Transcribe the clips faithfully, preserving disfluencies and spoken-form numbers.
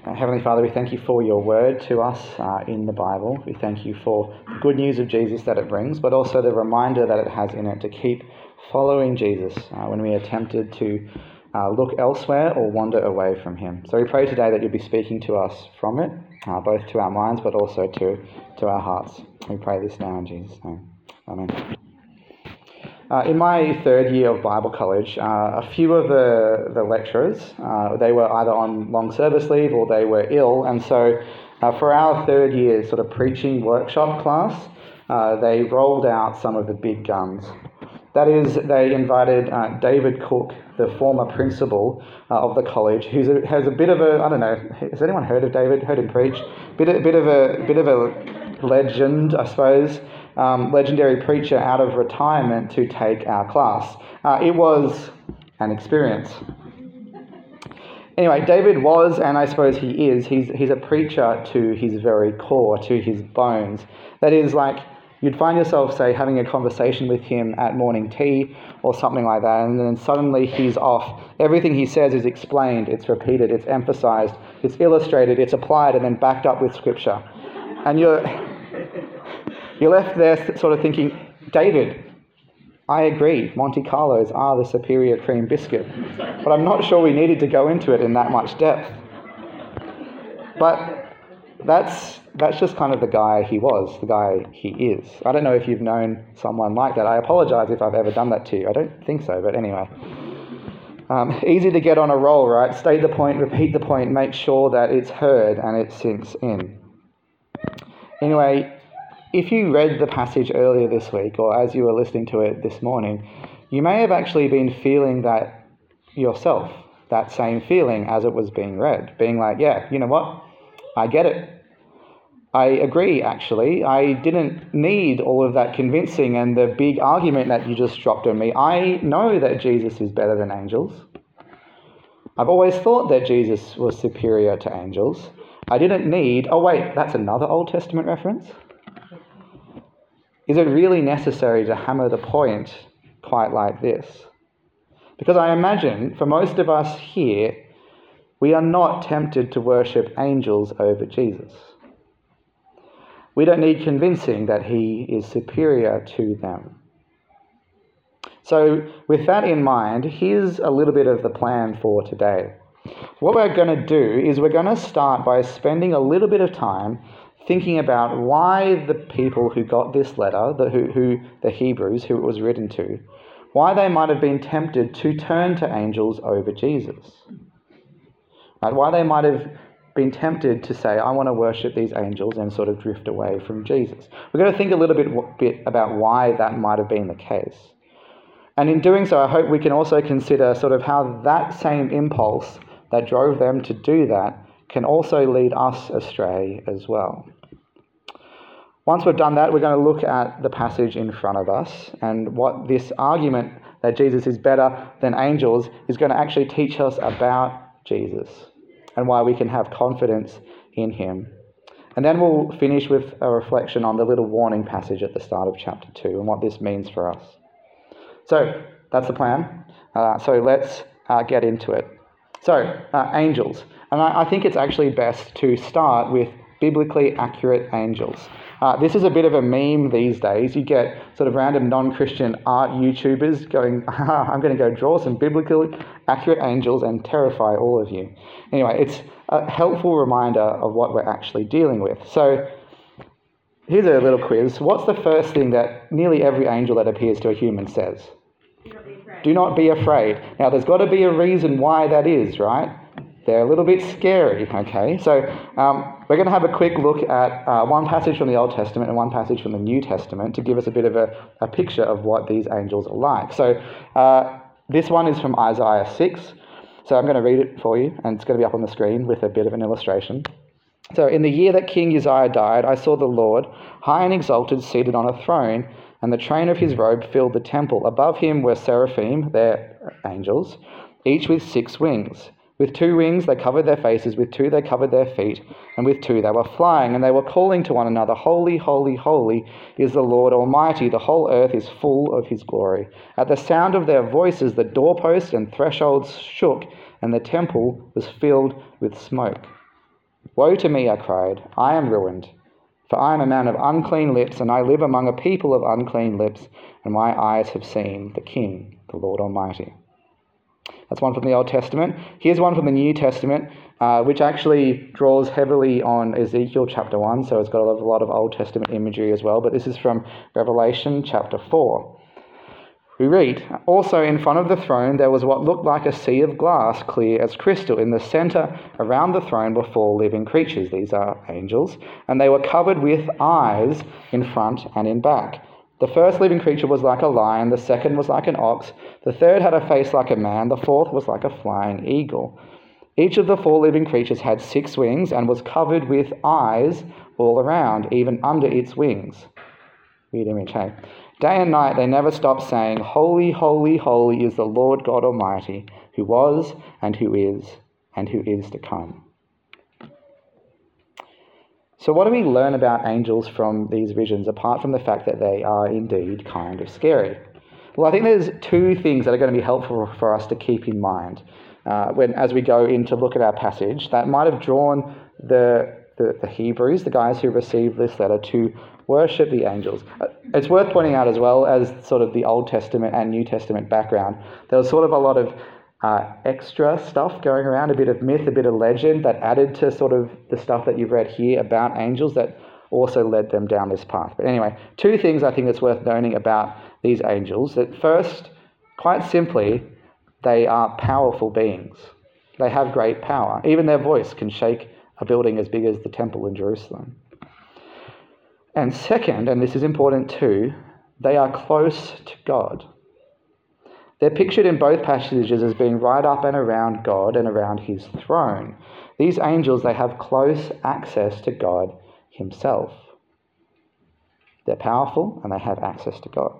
Uh, Heavenly Father, we thank you for your word to us uh, in the Bible. We thank you for the good news of Jesus that it brings, but also the reminder that it has in it to keep following Jesus uh, when we are tempted to uh, look elsewhere or wander away from him. So we pray today that you'll be speaking to us from it, uh, both to our minds but also to, to our hearts. We pray this now in Jesus' name. Amen. Uh, in my third year of Bible college, uh, a few of the, the lecturers, uh, they were either on long service leave or they were ill, and so uh, for our third year sort of preaching workshop class, uh, they rolled out some of the big guns. That is, they invited uh, David Cook, the former principal uh, of the college, who has a bit of a, I don't know, has anyone heard of David, heard him preach? Bit, a bit of a bit of a legend, I suppose. Um, legendary preacher out of retirement to take our class. Uh, it was an experience. Anyway, David was, and I suppose he is, he's, he's a preacher to his very core, to his bones. That is, like, you'd find yourself, say, having a conversation with him at morning tea or something like that, and then suddenly he's off. Everything he says is explained, it's repeated, it's emphasized, it's illustrated, it's applied, and then backed up with scripture. And you're... You're left there sort of thinking, David, I agree, Monte Carlos are the superior cream biscuit, but I'm not sure we needed to go into it in that much depth. But that's that's just kind of the guy he was, the guy he is. I don't know if you've known someone like that. I apologise if I've ever done that to you. I don't think so, but anyway. Um, easy to get on a roll, right? State the point, repeat the point, make sure that it's heard and it sinks in. Anyway, if you read the passage earlier this week, or as you were listening to it this morning, you may have actually been feeling that yourself, that same feeling as it was being read, being like, yeah, you know what, I get it. I agree, actually. I didn't need all of that convincing and the big argument that you just dropped on me. I know that Jesus is better than angels. I've always thought that Jesus was superior to angels. I didn't need, oh wait, that's another Old Testament reference? Is it really necessary to hammer the point quite like this? Because I imagine for most of us here, we are not tempted to worship angels over Jesus. We don't need convincing that he is superior to them. So with that in mind, here's a little bit of the plan for today. What we're going to do is we're going to start by spending a little bit of time thinking about why the people who got this letter, the, who, who the Hebrews, who it was written to, why they might have been tempted to turn to angels over Jesus. Right? Why they might have been tempted to say, I want to worship these angels and sort of drift away from Jesus. We're going to think a little bit, bit about why that might have been the case. And in doing so, I hope we can also consider sort of how that same impulse that drove them to do that can also lead us astray as well. Once we've done that, we're going to look at the passage in front of us and what this argument that Jesus is better than angels is going to actually teach us about Jesus and why we can have confidence in him. And then we'll finish with a reflection on the little warning passage at the start of chapter two and what this means for us. So that's the plan. Uh, so let's uh, get into it. So, uh, angels. And I, I think it's actually best to start with biblically accurate angels. Uh, this is a bit of a meme these days. You get sort of random non-Christian art YouTubers going, ah, I'm going to go draw some biblically accurate angels and terrify all of you. Anyway, it's a helpful reminder of what we're actually dealing with. So here's a little quiz. What's the first thing that nearly every angel that appears to a human says? Do not be afraid. Now, there's got to be a reason why that is, right? They're a little bit scary, okay? So um, we're going to have a quick look at uh, one passage from the Old Testament and one passage from the New Testament to give us a bit of a, a picture of what these angels are like. So uh, this one is from Isaiah six. So I'm going to read it for you, and it's going to be up on the screen with a bit of an illustration. So in the year that King Uzziah died, I saw the Lord, high and exalted, seated on a throne, and the train of his robe filled the temple. Above him were seraphim, they're angels, each with six wings. With two wings they covered their faces, with two they covered their feet, and with two they were flying, and they were calling to one another, Holy, holy, holy is the Lord Almighty. The whole earth is full of his glory. At the sound of their voices the doorposts and thresholds shook, and the temple was filled with smoke. Woe to me, I cried, I am ruined, for I am a man of unclean lips, and I live among a people of unclean lips, and my eyes have seen the King, the Lord Almighty. That's one from the Old Testament. Here's one from the New Testament, uh, which actually draws heavily on Ezekiel chapter one, so it's got a lot, of, a lot of Old Testament imagery as well, but this is from Revelation chapter four. We read, also in front of the throne there was what looked like a sea of glass, clear as crystal. In the centre around the throne were four living creatures. These are angels, and they were covered with eyes in front and in back. The first living creature was like a lion, the second was like an ox, the third had a face like a man, the fourth was like a flying eagle. Each of the four living creatures had six wings and was covered with eyes all around, even under its wings. Weird image, hey? Day and night they never stopped saying, Holy, holy, holy is the Lord God Almighty, who was and who is and who is to come. So what do we learn about angels from these visions, apart from the fact that they are indeed kind of scary? Well, I think there's two things that are going to be helpful for us to keep in mind uh, when, as we go in to look at our passage, that might have drawn the, the, the Hebrews, the guys who received this letter, to worship the angels. It's worth pointing out as well, as sort of the Old Testament and New Testament background, there was sort of a lot of uh, extra stuff going around, a bit of myth, a bit of legend that added to sort of the stuff that you've read here about angels that also led them down this path. But anyway, two things I think it's worth noting about these angels. That first, quite simply, they are powerful beings. They have great power. Even their voice can shake a building as big as the temple in Jerusalem. And second, and this is important too, they are close to God. They're pictured in both passages as being right up and around God and around his throne. These angels, they have close access to God himself. They're powerful and they have access to God.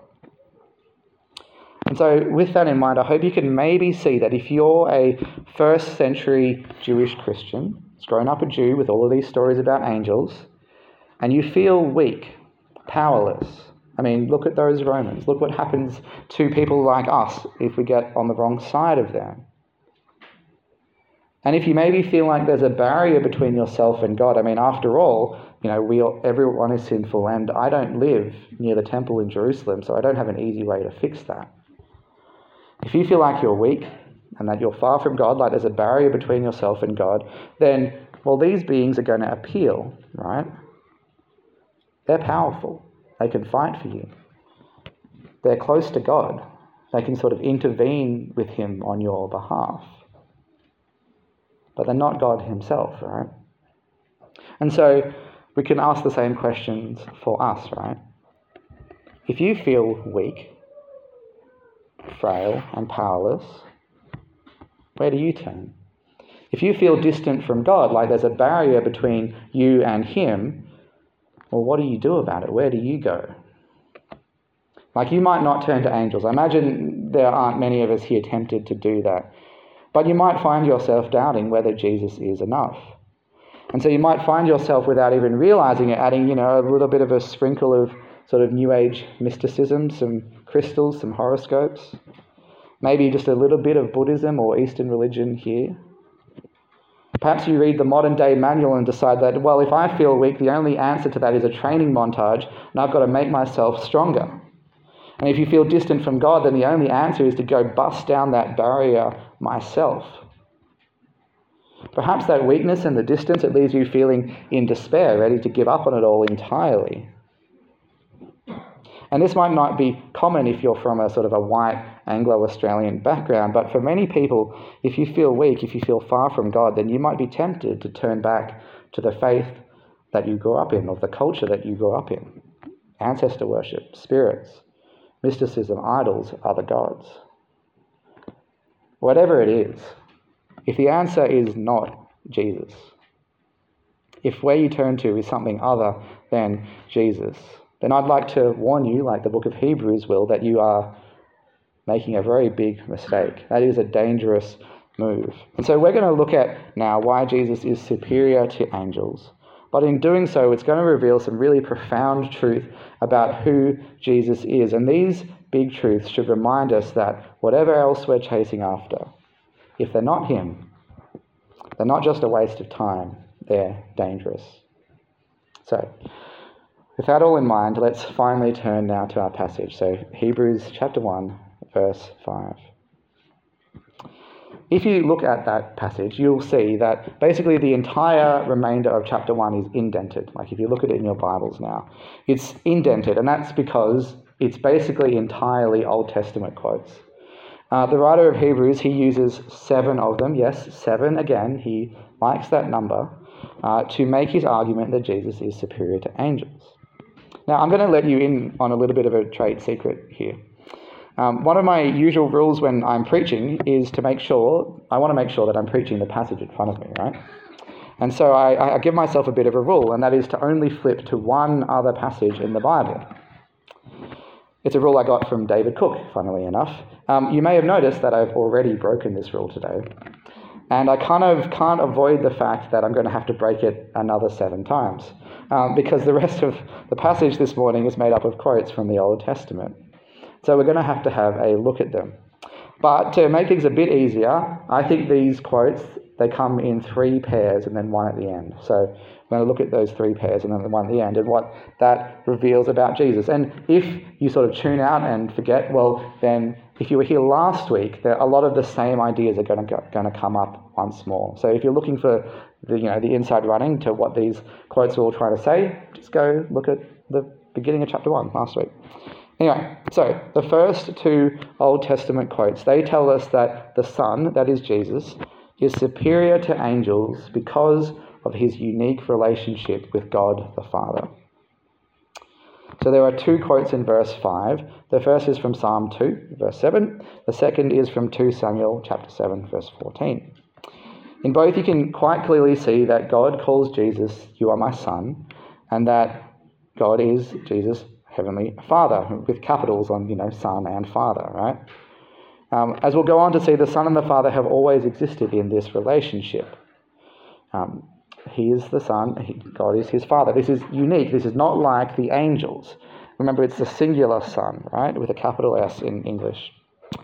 And so with that in mind, I hope you can maybe see that if you're a first century Jewish Christian, who's grown up a Jew with all of these stories about angels, and you feel weak, powerless. I mean, look at those Romans. Look what happens to people like us if we get on the wrong side of them. And if you maybe feel like there's a barrier between yourself and God, I mean, after all, you know, we all, everyone is sinful, and I don't live near the temple in Jerusalem, so I don't have an easy way to fix that. If you feel like you're weak and that you're far from God, like there's a barrier between yourself and God, then, well, these beings are going to appeal, right? They're powerful. They can fight for you. They're close to God. They can sort of intervene with him on your behalf. But they're not God himself, right? And so we can ask the same questions for us, right? If you feel weak, frail, and powerless, where do you turn? If you feel distant from God, like there's a barrier between you and him, well, what do you do about it? Where do you go? Like, you might not turn to angels. I imagine there aren't many of us here tempted to do that. But you might find yourself doubting whether Jesus is enough. And so you might find yourself, without even realizing it, adding, you know, a little bit of a sprinkle of sort of New Age mysticism, some crystals, some horoscopes, maybe just a little bit of Buddhism or Eastern religion here. Perhaps you read the modern day manual and decide that, well, if I feel weak, the only answer to that is a training montage, and I've got to make myself stronger. And if you feel distant from God, then the only answer is to go bust down that barrier myself. Perhaps that weakness and the distance, it leaves you feeling in despair, ready to give up on it all entirely. And this might not be common if you're from a sort of a white Anglo-Australian background, but for many people, if you feel weak, if you feel far from God, then you might be tempted to turn back to the faith that you grew up in, or the culture that you grew up in. Ancestor worship, spirits, mysticism, idols, other gods. Whatever it is, if the answer is not Jesus, if where you turn to is something other than Jesus, then I'd like to warn you, like the book of Hebrews will, that you are making a very big mistake. That is a dangerous move. And so we're going to look at now why Jesus is superior to angels. But in doing so, it's going to reveal some really profound truth about who Jesus is. And these big truths should remind us that whatever else we're chasing after, if they're not him, they're not just a waste of time, they're dangerous. So, with that all in mind, let's finally turn now to our passage. So, Hebrews chapter one, verse five. If you look at that passage, you'll see that basically the entire remainder of chapter one is indented. Like if you look at it in your Bibles now, it's indented, and that's because it's basically entirely Old Testament quotes. Uh, the writer of Hebrews, he uses seven of them. Yes, seven again. He likes that number uh, to make his argument that Jesus is superior to angels. Now, I'm going to let you in on a little bit of a trade secret here. Um, one of my usual rules when I'm preaching is to make sure, I want to make sure that I'm preaching the passage in front of me, right? And so I, I give myself a bit of a rule, and that is to only flip to one other passage in the Bible. It's a rule I got from David Cook, funnily enough. Um, you may have noticed that I've already broken this rule today, and I kind of can't avoid the fact that I'm going to have to break it another seven times, um, because the rest of the passage this morning is made up of quotes from the Old Testament. So we're going to have to have a look at them. But to make things a bit easier, I think these quotes, they come in three pairs and then one at the end. So we're going to look at those three pairs and then the one at the end and what that reveals about Jesus. And if you sort of tune out and forget, well, then if you were here last week, there, a lot of the same ideas are going to go, going to come up once more. So if you're looking for the, you know, the inside running to what these quotes are all trying to say, just go look at the beginning of chapter one last week. Anyway, so the first two Old Testament quotes, they tell us that the Son, that is Jesus, is superior to angels because of his unique relationship with God the Father. So there are two quotes in verse five. The first is from Psalm two, verse seven. The second is from Second Samuel chapter seven, verse fourteen. In both you can quite clearly see that God calls Jesus, "You are my Son," and that God is Jesus' Heavenly Father, with capitals on, you know, Son and Father, right? Um, as we'll go on to see, the Son and the Father have always existed in this relationship. Um, he is the Son, he, God is his Father. This is unique. This is not like the angels. Remember, it's the singular Son, right, with a capital S in English.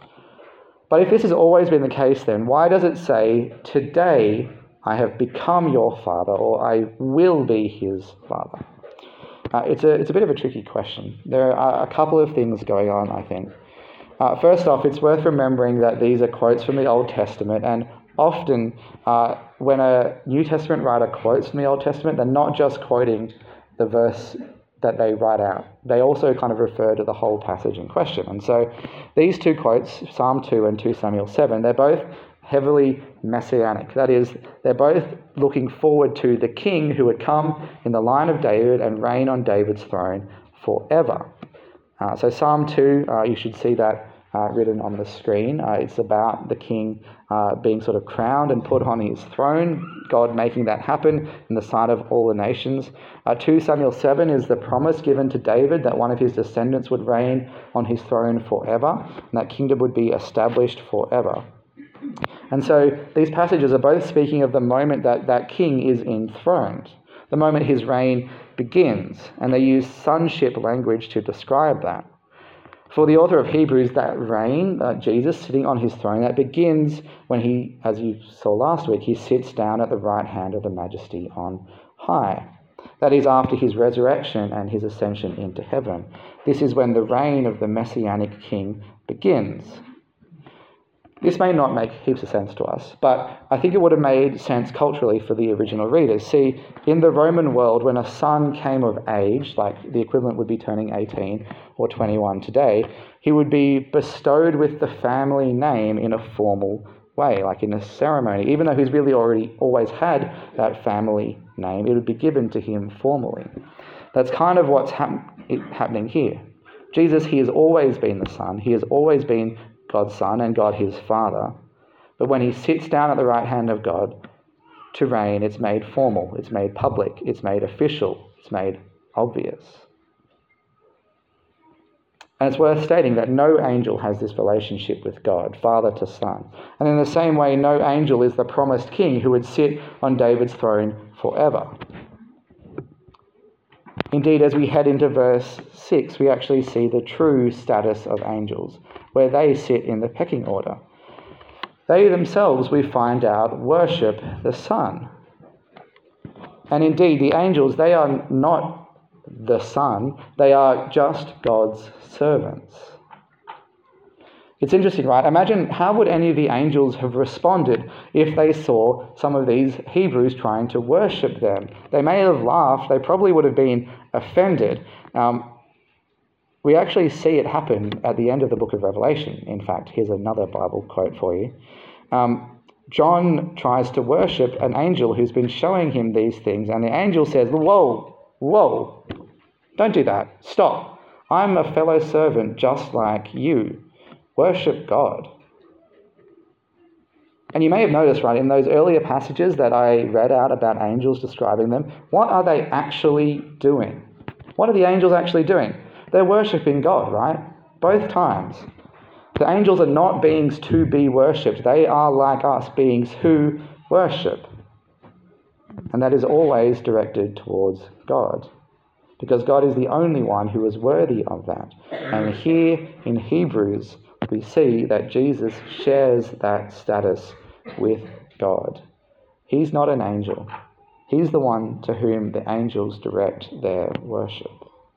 But if this has always been the case, then why does it say, "Today I have become your Father," or "I will be his Father"? Uh, it's a it's a bit of a tricky question. There are a couple of things going on, I think. Uh, first off, it's worth remembering that these are quotes from the Old Testament, and often uh, when a New Testament writer quotes from the Old Testament, they're not just quoting the verse that they write out. They also kind of refer to the whole passage in question. And so these two quotes, Psalm two and Second Samuel seven, they're both heavily messianic. That is, they're both looking forward to the king who would come in the line of David and reign on David's throne forever. Uh, so Psalm two, uh, you should see that uh, written on the screen. Uh, it's about the king uh, being sort of crowned and put on his throne, God making that happen in the sight of all the nations. Uh, Second Samuel seven is the promise given to David that one of his descendants would reign on his throne forever, and that kingdom would be established forever. And so these passages are both speaking of the moment that that king is enthroned, the moment his reign begins, and they use sonship language to describe that. For the author of Hebrews, that reign, uh, Jesus sitting on his throne, that begins when he, as you saw last week, he sits down at the right hand of the Majesty on high. That is after his resurrection and his ascension into heaven. This is when the reign of the Messianic King begins. This may not make heaps of sense to us, but I think it would have made sense culturally for the original readers. See, in the Roman world, when a son came of age, like the equivalent would be turning eighteen or twenty-one today, he would be bestowed with the family name in a formal way, like in a ceremony. Even though he's really already always had that family name, it would be given to him formally. That's kind of what's hap- happening here. Jesus, he has always been the Son. He has always been God's Son and God his Father. But when he sits down at the right hand of God to reign, it's made formal, it's made public, it's made official, it's made obvious. And it's worth stating that no angel has this relationship with God, Father to Son. And in the same way, no angel is the promised king who would sit on David's throne forever. Indeed, as we head into verse six, we actually see the true status of angels, where they sit in the pecking order. They themselves, we find out, worship the Son. And indeed, the angels, they are not the Son, they are just God's servants. It's interesting, right? Imagine how would any of the angels have responded if they saw some of these Hebrews trying to worship them? They may have laughed. They probably would have been offended. Um, we actually see it happen at the end of the book of Revelation. In fact, here's another Bible quote for you. Um, John tries to worship an angel who's been showing him these things, and the angel says, whoa, whoa, don't do that. Stop. I'm a fellow servant just like you. Worship God. And you may have noticed, right, in those earlier passages that I read out about angels describing them, what are they actually doing? What are the angels actually doing? They're worshipping God, right? Both times. The angels are not beings to be worshipped. They are like us, beings who worship. And that is always directed towards God, because God is the only one who is worthy of that. And here in Hebrews, we see that Jesus shares that status with God. He's not an angel. He's the one to whom the angels direct their worship.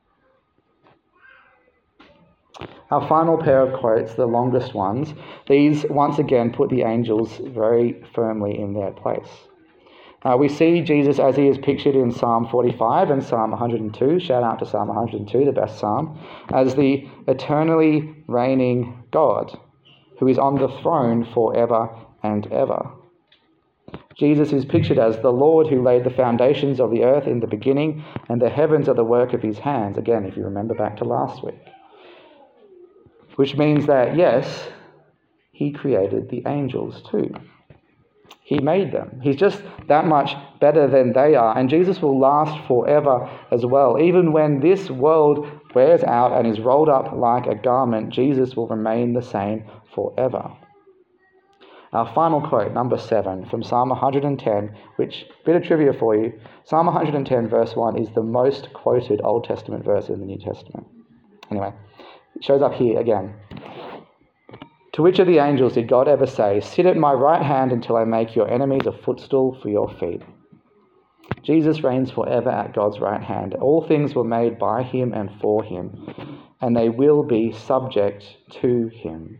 Our final pair of quotes, the longest ones, these once again put the angels very firmly in their place. Uh, we see Jesus as he is pictured in Psalm forty-five and Psalm one hundred two, shout out to Psalm one hundred two, the best psalm, as the eternally reigning God, who is on the throne forever and ever. Jesus is pictured as the Lord who laid the foundations of the earth in the beginning, and the heavens are the work of his hands. Again, if you remember back to last week. Which means that, yes, he created the angels too. He made them. He's just that much better than they are. And Jesus will last forever as well. Even when this world wears out and is rolled up like a garment, Jesus will remain the same forever. Our final quote, number seven, from Psalm one hundred ten, which, bit of trivia for you, Psalm one hundred ten verse one is the most quoted Old Testament verse in the New Testament. Anyway, it shows up here again. To which of the angels did God ever say, sit at my right hand until I make your enemies a footstool for your feet? Jesus reigns forever at God's right hand. All things were made by him and for him, and they will be subject to him,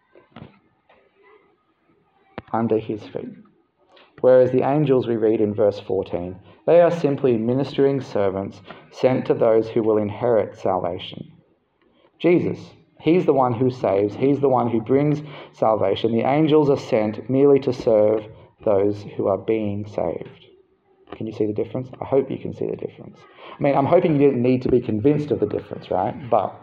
under his feet. Whereas the angels, we read in verse fourteen, they are simply ministering servants sent to those who will inherit salvation. Jesus, he's the one who saves. He's the one who brings salvation. The angels are sent merely to serve those who are being saved. Can you see the difference? I hope you can see the difference. I mean, I'm hoping you didn't need to be convinced of the difference, right? But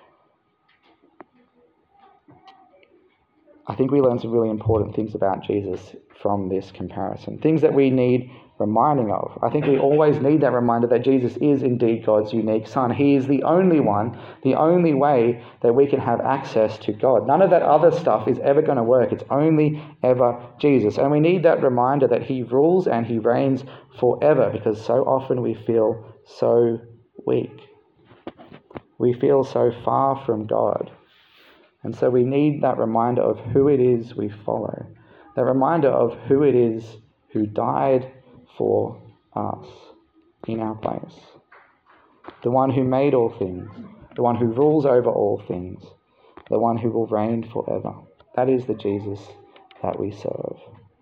I think we learn some really important things about Jesus from this comparison. Things that we need reminding of. I think we always need that reminder that Jesus is indeed God's unique Son. He is the only one, the only way that we can have access to God. None of that other stuff is ever going to work. It's only ever Jesus. And we need that reminder that he rules and he reigns forever, because so often we feel so weak. We feel so far from God. And so we need that reminder of who it is we follow. That reminder of who it is who died for us in our place. The one who made all things, the one who rules over all things, the one who will reign forever. That is the Jesus that we serve.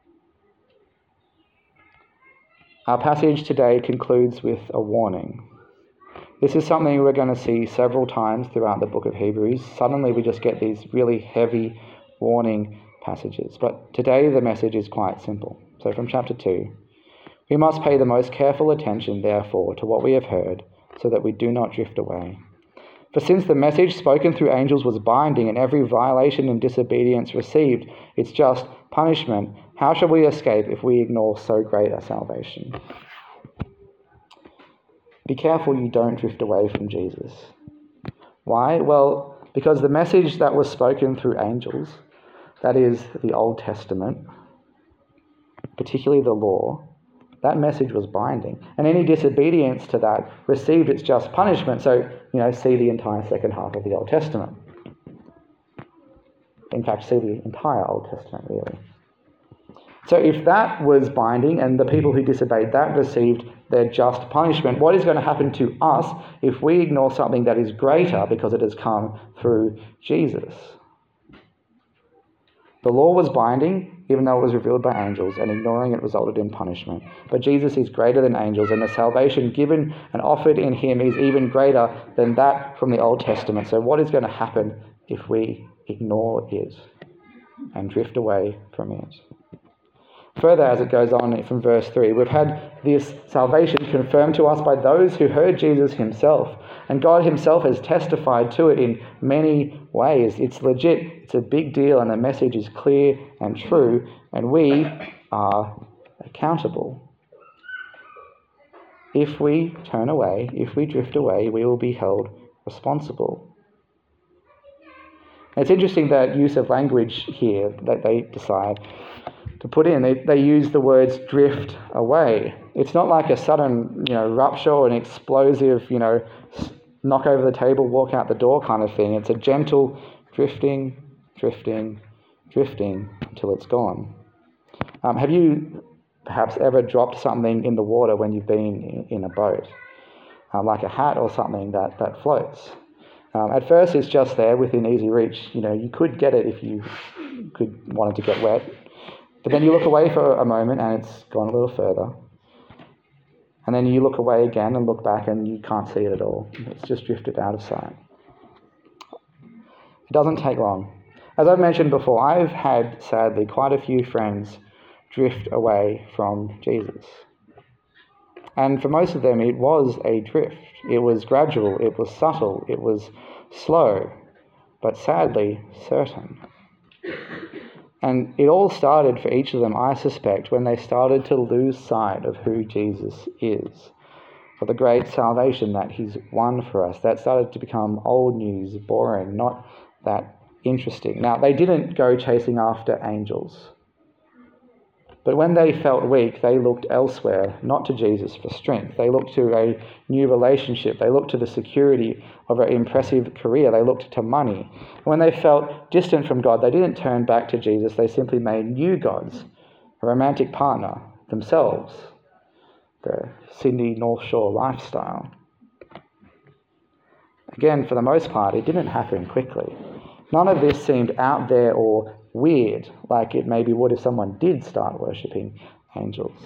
Our passage today concludes with a warning. This is something we're going to see several times throughout the book of Hebrews. Suddenly we just get these really heavy warning passages. But today the message is quite simple. So from chapter two, we must pay the most careful attention, therefore, to what we have heard, so that we do not drift away. For since the message spoken through angels was binding, and every violation and disobedience received its just punishment, how shall we escape if we ignore so great a salvation? Be careful you don't drift away from Jesus. Why? Well, because the message that was spoken through angels, that is the Old Testament, particularly the law, that message was binding. And any disobedience to that received its just punishment. So, you know, see the entire second half of the Old Testament. In fact, see the entire Old Testament, really. So if that was binding and the people who disobeyed that received their just punishment, what is going to happen to us if we ignore something that is greater because it has come through Jesus? The law was binding, even though it was revealed by angels, and ignoring it resulted in punishment. But Jesus is greater than angels, and the salvation given and offered in him is even greater than that from the Old Testament. So what is going to happen if we ignore it and drift away from it? Further, as it goes on from verse three, we've had this salvation confirmed to us by those who heard Jesus himself. And God himself has testified to it in many ways. It's legit, it's a big deal, and the message is clear and true, and we are accountable. If we turn away, if we drift away, we will be held responsible. It's interesting that use of language here that they decide to put in. They, they use the words drift away. It's not like a sudden, you know, rupture or an explosive, you know, knock over the table, walk out the door kind of thing. It's a gentle drifting, drifting, drifting until it's gone. Um, have you perhaps ever dropped something in the water when you've been in, in a boat? Um, like a hat or something that, that floats. Um, at first it's just there within easy reach. You know, you could get it if you could wanted to get wet. But then you look away for a moment and it's gone a little further. And then you look away again and look back and you can't see it at all. It's just drifted out of sight. It doesn't take long. As I've mentioned before, I've had, sadly, quite a few friends drift away from Jesus. And for most of them, it was a drift. It was gradual, it was subtle, it was slow, but sadly certain. And it all started for each of them, I suspect, when they started to lose sight of who Jesus is, for the great salvation that he's won for us. That started to become old news, boring, not that interesting. Now, they didn't go chasing after angels. But when they felt weak, they looked elsewhere, not to Jesus for strength. They looked to a new relationship. They looked to the security of an impressive career. They looked to money. When they felt distant from God, they didn't turn back to Jesus. They simply made new gods, a romantic partner, themselves, the Sydney North Shore lifestyle. Again, for the most part, it didn't happen quickly. None of this seemed out there or weird, like it maybe would if someone did start worshipping angels.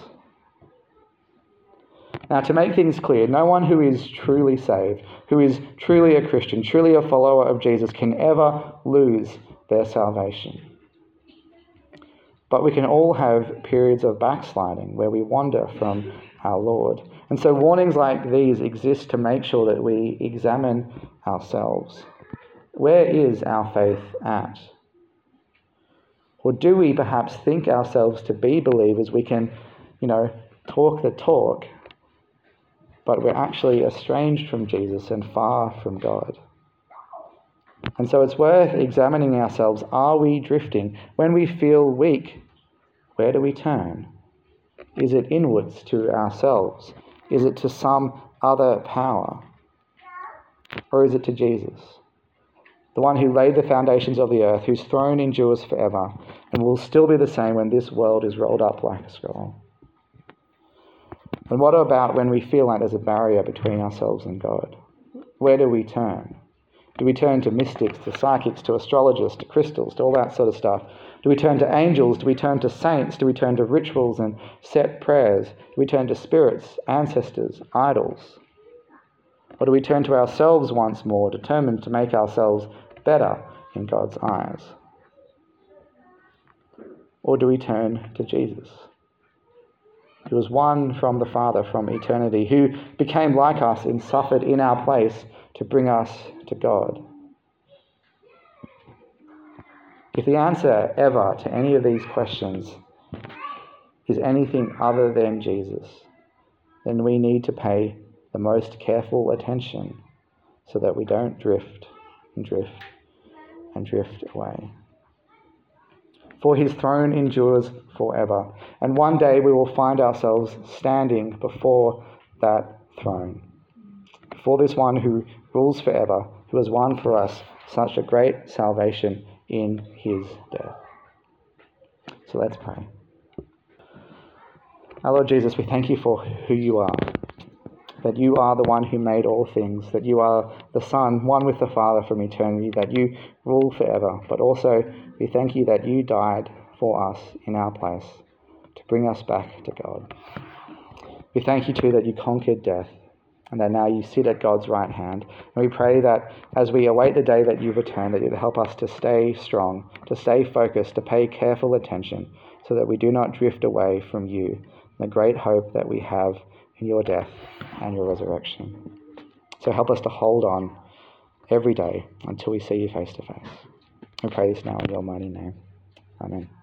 Now, to make things clear, no one who is truly saved, who is truly a Christian, truly a follower of Jesus, can ever lose their salvation. But we can all have periods of backsliding where we wander from our Lord. And so warnings like these exist to make sure that we examine ourselves. Where is our faith at? Or do we perhaps think ourselves to be believers? We can, you know, talk the talk, but we're actually estranged from Jesus and far from God. And so it's worth examining ourselves. Are we drifting? When we feel weak, where do we turn? Is it inwards to ourselves? Is it to some other power? Or is it to Jesus? The one who laid the foundations of the earth, whose throne endures forever, and will still be the same when this world is rolled up like a scroll. And what about when we feel like there's a barrier between ourselves and God? Where do we turn? Do we turn to mystics, to psychics, to astrologers, to crystals, to all that sort of stuff? Do we turn to angels? Do we turn to saints? Do we turn to rituals and set prayers? Do we turn to spirits, ancestors, idols? Or do we turn to ourselves once more, determined to make ourselves better in God's eyes? Or do we turn to Jesus, who was one from the Father from eternity, who became like us and suffered in our place to bring us to God? If the answer ever to any of these questions is anything other than Jesus, then we need to pay the most careful attention so that we don't drift and drift and drift away. For his throne endures forever, and one day we will find ourselves standing before that throne, before this one who rules forever, who has won for us such a great salvation in his death. So let's pray. Our Lord Jesus, we thank you for who you are, that you are the one who made all things, that you are the Son, one with the Father from eternity, that you rule forever. But also, we thank you that you died for us in our place to bring us back to God. We thank you too that you conquered death and that now you sit at God's right hand. And we pray that as we await the day that you return, that you'd help us to stay strong, to stay focused, to pay careful attention so that we do not drift away from you, the great hope that we have in your death and your resurrection. So help us to hold on every day until we see you face to face. We pray this now in your mighty name. Amen.